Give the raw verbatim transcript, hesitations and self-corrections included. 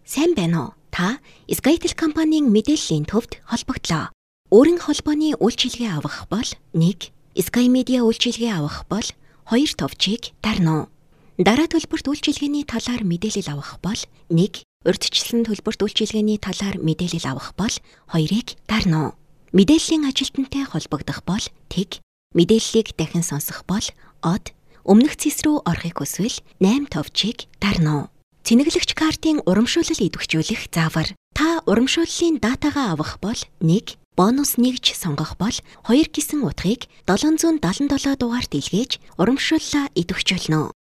Сайн байна уу? Та SkyTel компанийн мэдээллийн төвд холбогдлоо. Өөрийн холбооны үйлчилгээ авах бол нэг, Sky Media үйлчилгээ авах бол хоёр товчийг тарна уу. Дараа төлбөрт үйлчилгээний талаар мэдээлэл авах бол нэг, урьдчилсан төлбөрт үйлчилгээний талаар мэдээлэл авах бол хоёрыг тарна уу. Мэдээллийн ажилтнтай холбогдох бол тэг, мэдээллийг дахин сонсох бол од, өмнөх цэс рүү орохыг хүсвэл найм товчийг тарна уу. Цэнэглэгч картын урамшуулал идэвхжүүлэх заавар. Та урамшууллын датагаа авах бол нэг, бонус нэгж сонгох бол хоёр гэсэн утгыг долоон зуун дадлан долоо дугаарт илгээж урамшууллаа идэвхжүүлнэ.